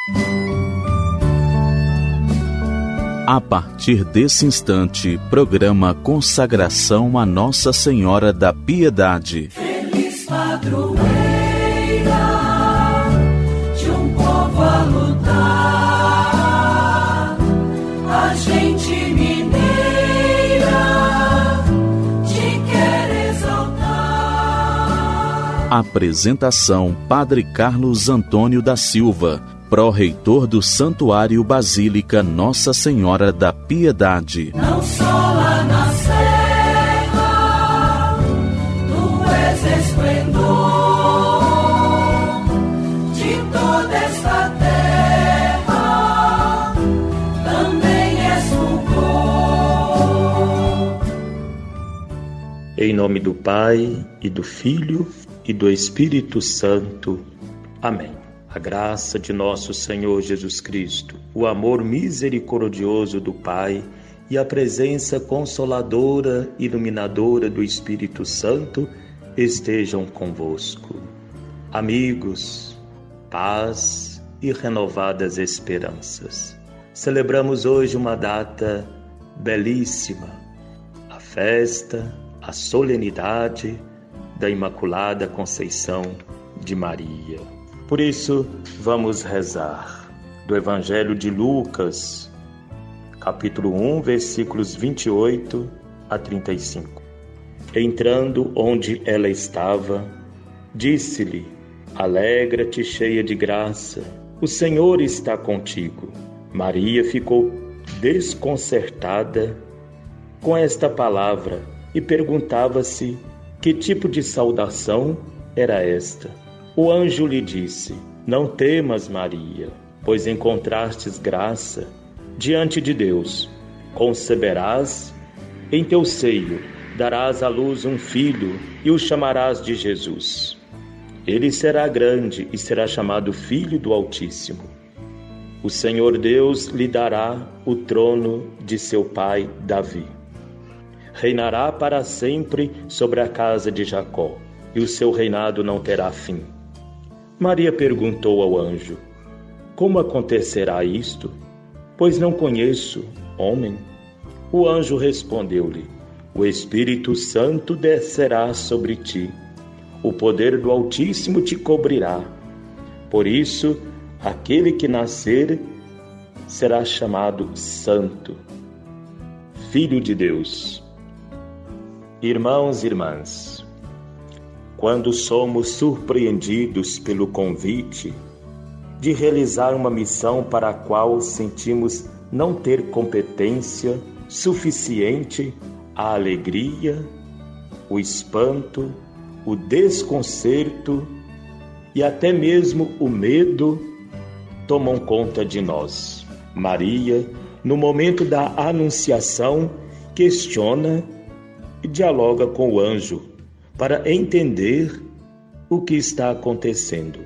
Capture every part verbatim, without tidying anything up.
A partir desse instante, programa Consagração a Nossa Senhora da Piedade. Feliz padroeira de um povo a lutar, a gente mineira te quer exaltar. Apresentação: Padre Carlos Antônio da Silva, pró-reitor do Santuário Basílica Nossa Senhora da Piedade. Não só lá na serra, tu és esplendor de toda esta terra, também és fulgor. Em nome do Pai, e do Filho, e do Espírito Santo. Amém. A graça de nosso Senhor Jesus Cristo, o amor misericordioso do Pai e a presença consoladora e iluminadora do Espírito Santo estejam convosco. Amigos, paz e renovadas esperanças. Celebramos hoje uma data belíssima, a festa, a solenidade da Imaculada Conceição de Maria. Por isso, vamos rezar do Evangelho de Lucas, capítulo um, versículos vinte e oito a trinta e cinco. Entrando onde ela estava, disse-lhe: Alegra-te, cheia de graça, o Senhor está contigo. Maria ficou desconcertada com esta palavra e perguntava-se que tipo de saudação era esta. O anjo lhe disse: Não temas, Maria, pois encontrastes graça diante de Deus. Conceberás em teu seio, darás à luz um filho e o chamarás de Jesus. Ele será grande e será chamado Filho do Altíssimo. O Senhor Deus lhe dará o trono de seu pai Davi. Reinará para sempre sobre a casa de Jacó, e o seu reinado não terá fim. Maria perguntou ao anjo: Como acontecerá isto? Pois não conheço homem. O anjo respondeu-lhe: O Espírito Santo descerá sobre ti. O poder do Altíssimo te cobrirá. Por isso, aquele que nascer será chamado Santo, Filho de Deus. Irmãos e irmãs, quando somos surpreendidos pelo convite de realizar uma missão para a qual sentimos não ter competência suficiente, a alegria, o espanto, o desconcerto e até mesmo o medo tomam conta de nós. Maria, no momento da anunciação, questiona e dialoga com o anjo para entender o que está acontecendo.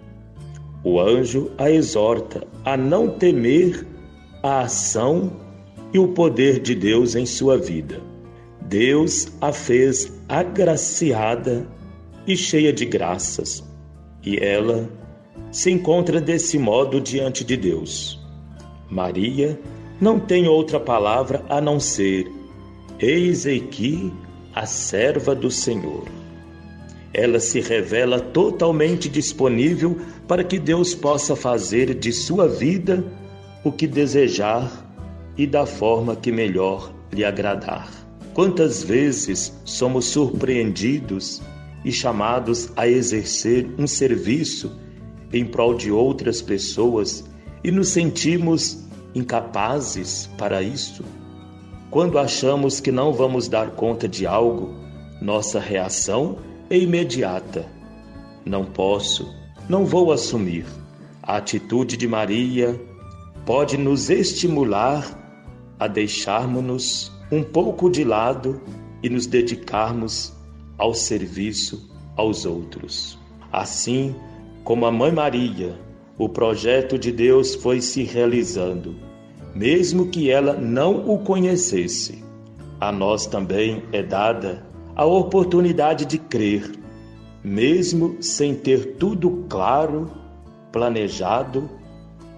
O anjo a exorta a não temer a ação e o poder de Deus em sua vida. Deus a fez agraciada e cheia de graças, e ela se encontra desse modo diante de Deus. Maria não tem outra palavra a não ser: Eis aqui a serva do Senhor. Ela se revela totalmente disponível para que Deus possa fazer de sua vida o que desejar e da forma que melhor lhe agradar. Quantas vezes somos surpreendidos e chamados a exercer um serviço em prol de outras pessoas e nos sentimos incapazes para isso? Quando achamos que não vamos dar conta de algo, nossa reação é imediata: não posso, não vou assumir. A atitude de Maria pode nos estimular a deixarmos-nos um pouco de lado e nos dedicarmos ao serviço aos outros. Assim como a Mãe Maria, o projeto de Deus foi se realizando, mesmo que ela não o conhecesse. A nós também é dada a oportunidade de crer, mesmo sem ter tudo claro, planejado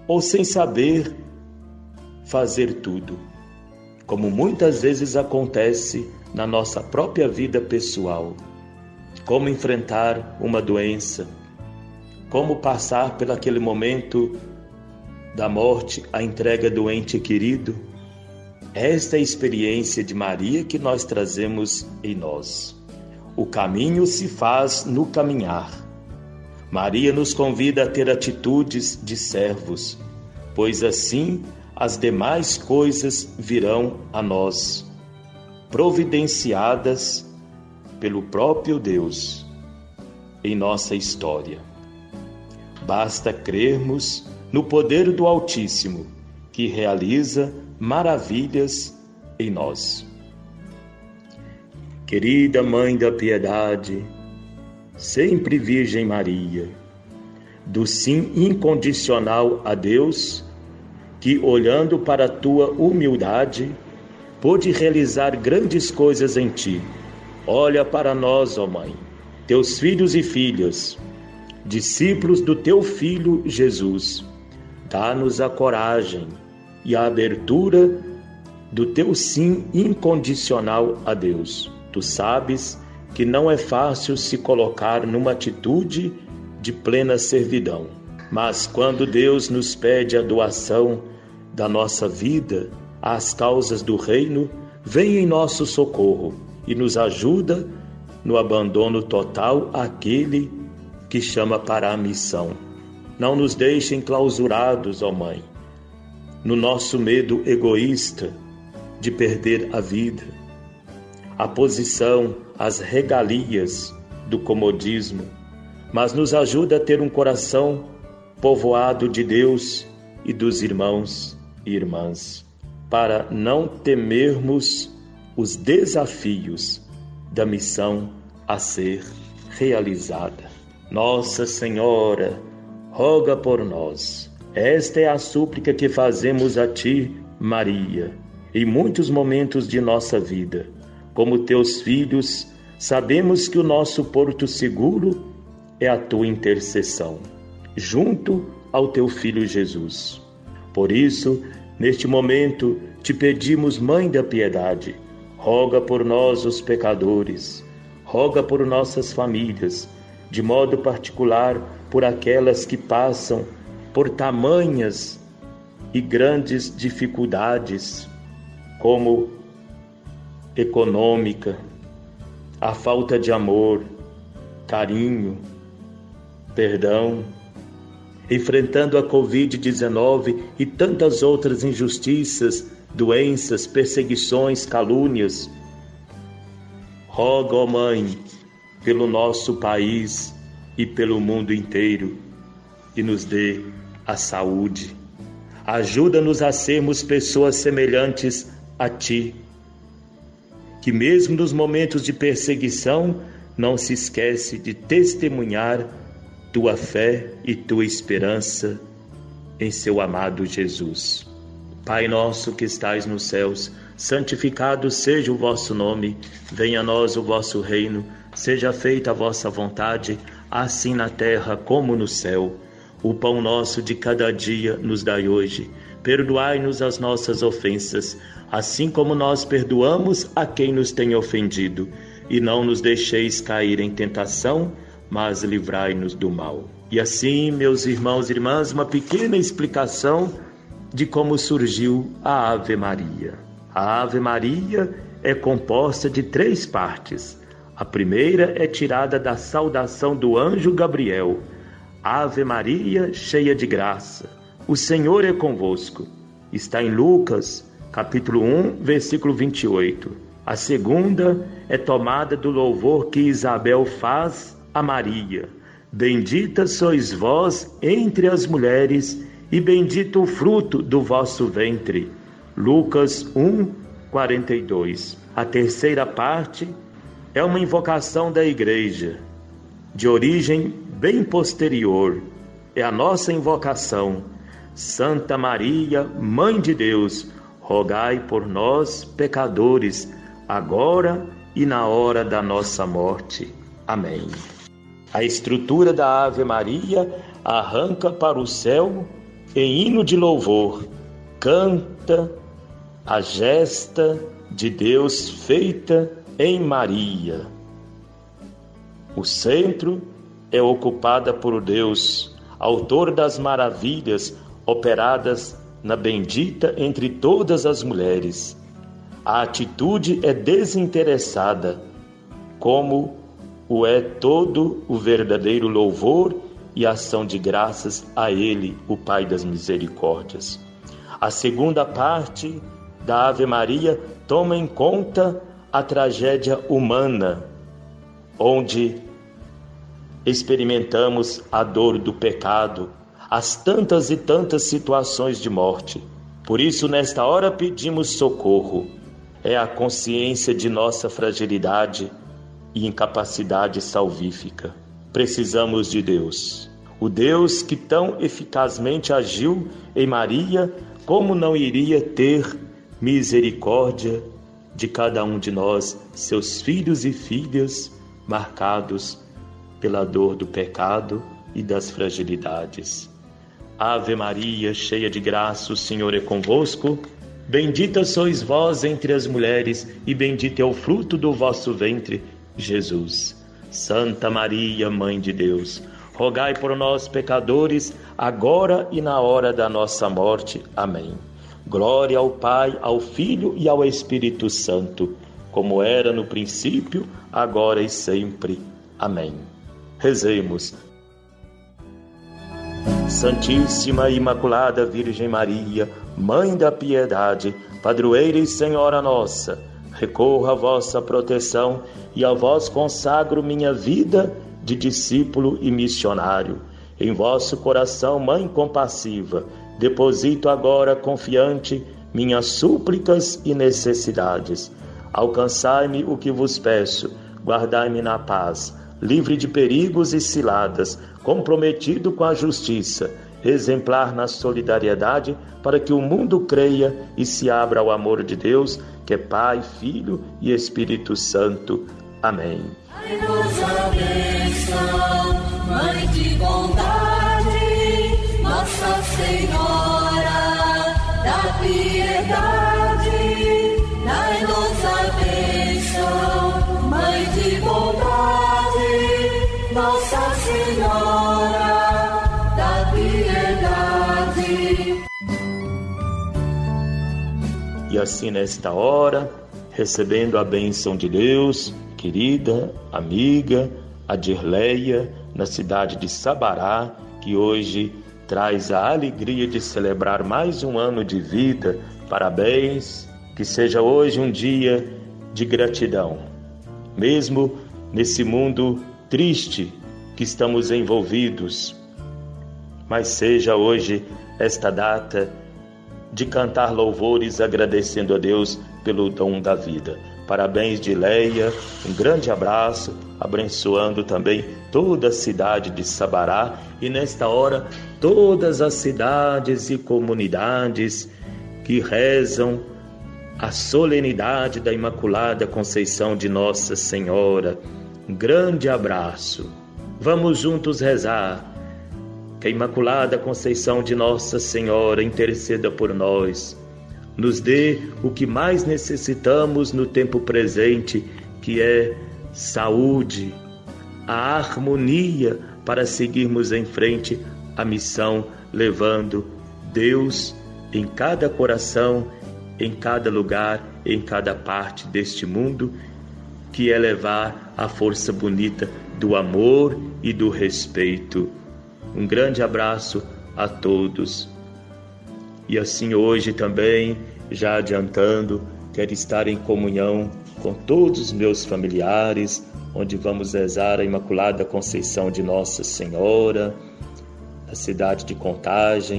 ou sem saber fazer tudo, como muitas vezes acontece na nossa própria vida pessoal. Como enfrentar uma doença, como passar por aquele momento da morte, a entrega do ente querido. Esta é a experiência de Maria que nós trazemos em nós. O caminho se faz no caminhar. Maria nos convida a ter atitudes de servos, pois assim as demais coisas virão a nós, providenciadas pelo próprio Deus em nossa história. Basta crermos no poder do Altíssimo, que realiza maravilhas em nós. Querida Mãe da Piedade, sempre Virgem Maria, do sim incondicional a Deus, que, olhando para a tua humildade, pôde realizar grandes coisas em ti. Olha para nós, ó Mãe, teus filhos e filhas, discípulos do teu Filho Jesus. Dá-nos a coragem e a abertura do teu sim incondicional a Deus. Tu sabes que não é fácil se colocar numa atitude de plena servidão, mas quando Deus nos pede a doação da nossa vida às causas do reino, vem em nosso socorro e nos ajuda no abandono total àquele que chama para a missão. Não nos deixe enclausurados, ó Mãe, no nosso medo egoísta de perder a vida, a posição, as regalias do comodismo, mas nos ajuda a ter um coração povoado de Deus e dos irmãos e irmãs, para não temermos os desafios da missão a ser realizada. Nossa Senhora, roga por nós. Esta é a súplica que fazemos a Ti, Maria, em muitos momentos de nossa vida. Como Teus filhos, sabemos que o nosso porto seguro é a Tua intercessão, junto ao Teu Filho Jesus. Por isso, neste momento, Te pedimos, Mãe da Piedade, roga por nós os pecadores, roga por nossas famílias, de modo particular por aquelas que passam por tamanhas e grandes dificuldades, como econômica, a falta de amor, carinho, perdão, enfrentando a covid dezenove e tantas outras injustiças, doenças, perseguições, calúnias. Roga, ó Mãe, pelo nosso país e pelo mundo inteiro, e nos dê a saúde. Ajuda-nos a sermos pessoas semelhantes a Ti, que mesmo nos momentos de perseguição não se esquece de testemunhar Tua fé e Tua esperança em Seu amado Jesus. Pai nosso que estais nos céus, santificado seja o vosso nome, venha a nós o vosso reino, seja feita a vossa vontade, assim na terra como no céu. O pão nosso de cada dia nos dai hoje. Perdoai-nos as nossas ofensas, assim como nós perdoamos a quem nos tem ofendido. E não nos deixeis cair em tentação, mas livrai-nos do mal. E assim, meus irmãos e irmãs, uma pequena explicação de como surgiu a Ave Maria. A Ave Maria é composta de três partes. A primeira é tirada da saudação do anjo Gabriel. Ave Maria, cheia de graça, o Senhor é convosco. Está em Lucas, capítulo um, versículo vinte e oito. A segunda é tomada do louvor que Isabel faz a Maria. Bendita sois vós entre as mulheres, e bendito o fruto do vosso ventre. Lucas um, quarenta e dois. A terceira parte é uma invocação da Igreja, de origem bem posterior. É a nossa invocação. Santa Maria, Mãe de Deus, rogai por nós, pecadores, agora e na hora da nossa morte. Amém. A estrutura da Ave Maria arranca para o céu em hino de louvor, canta a gesta de Deus feita em Maria. O centro é ocupada por Deus, autor das maravilhas operadas na bendita entre todas as mulheres. A atitude é desinteressada, como o é todo o verdadeiro louvor e ação de graças a Ele, o Pai das Misericórdias. A segunda parte da Ave Maria toma em conta a tragédia humana, onde experimentamos a dor do pecado, as tantas e tantas situações de morte. Por isso, nesta hora, pedimos socorro. É a consciência de nossa fragilidade e incapacidade salvífica. Precisamos de Deus. O Deus que tão eficazmente agiu em Maria, como não iria ter misericórdia de cada um de nós, seus filhos e filhas, marcados pela dor do pecado e das fragilidades. Ave Maria, cheia de graça, o Senhor é convosco. Bendita sois vós entre as mulheres, e bendito é o fruto do vosso ventre, Jesus. Santa Maria, Mãe de Deus, rogai por nós, pecadores, agora e na hora da nossa morte. Amém. Glória ao Pai, ao Filho e ao Espírito Santo, como era no princípio, agora e sempre. Amém. Rezemos. Santíssima e Imaculada Virgem Maria, Mãe da Piedade, Padroeira e Senhora nossa, recorro à vossa proteção e a vós consagro minha vida de discípulo e missionário. Em vosso coração, Mãe compassiva, deposito agora confiante minhas súplicas e necessidades. Alcançai-me o que vos peço, guardai-me na paz, livre de perigos e ciladas, comprometido com a justiça, exemplar na solidariedade, para que o mundo creia e se abra ao amor de Deus, que é Pai, Filho e Espírito Santo. Amém. Dai-nos a bênção, Mãe de bondade, Nossa Senhora da piedade. Dai-nos a bênção, Mãe de bondade, Nossa Senhora da piedade. E assim, nesta hora, recebendo a bênção de Deus, querida amiga Adirleia, na cidade de Sabará, que hoje traz a alegria de celebrar mais um ano de vida. Parabéns, que seja hoje um dia de gratidão. Mesmo nesse mundo triste que estamos envolvidos, mas seja hoje esta data de cantar louvores agradecendo a Deus pelo dom da vida. Parabéns, Dileia, um grande abraço, abençoando também toda a cidade de Sabará e nesta hora todas as cidades e comunidades que rezam a solenidade da Imaculada Conceição de Nossa Senhora. Um grande abraço. Vamos juntos rezar. Que a Imaculada Conceição de Nossa Senhora interceda por nós, nos dê o que mais necessitamos no tempo presente, que é saúde, a harmonia para seguirmos em frente a missão, levando Deus em cada coração, em cada lugar, em cada parte deste mundo, que é levar a força bonita do amor e do respeito. Um grande abraço a todos. E assim hoje também, já adiantando, quero estar em comunhão com todos os meus familiares, onde vamos rezar a Imaculada Conceição de Nossa Senhora, na cidade de Contagem,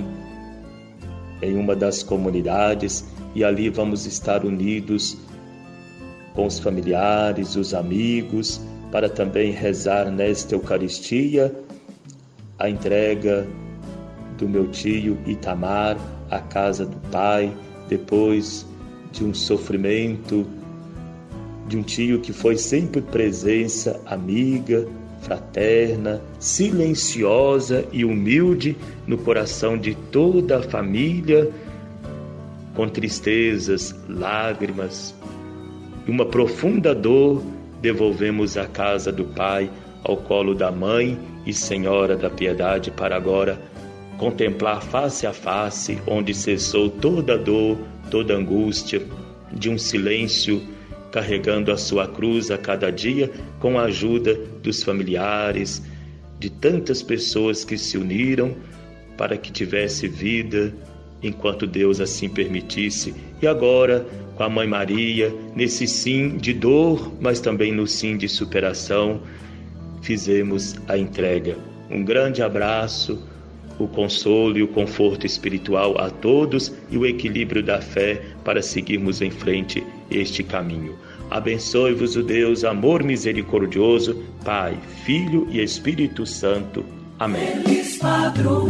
em uma das comunidades, e ali vamos estar unidos com os familiares, os amigos, para também rezar nesta Eucaristia a entrega do meu tio Itamar à casa do Pai, depois de um sofrimento, de um tio que foi sempre presença amiga fraterna, silenciosa e humilde no coração de toda a família, com tristezas, lágrimas e uma profunda dor, devolvemos a casa do Pai ao colo da Mãe e Senhora da Piedade, para agora contemplar face a face, onde cessou toda a dor, toda a angústia, de um silêncio, carregando a sua cruz a cada dia, com a ajuda dos familiares, de tantas pessoas que se uniram para que tivesse vida, enquanto Deus assim permitisse. E agora, com a Mãe Maria, nesse sim de dor, mas também no sim de superação, fizemos a entrega. Um grande abraço, o consolo e o conforto espiritual a todos e o equilíbrio da fé para seguirmos em frente este caminho. Abençoe-vos o Deus, amor misericordioso, Pai, Filho e Espírito Santo. Amém. Feliz padroeira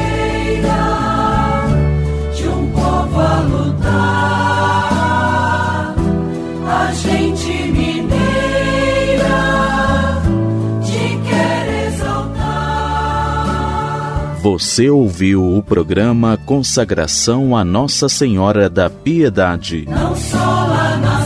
de um povo a lutar, a gente mineira te quer exaltar. Você ouviu o programa Consagração a Nossa Senhora da Piedade. Não só lá na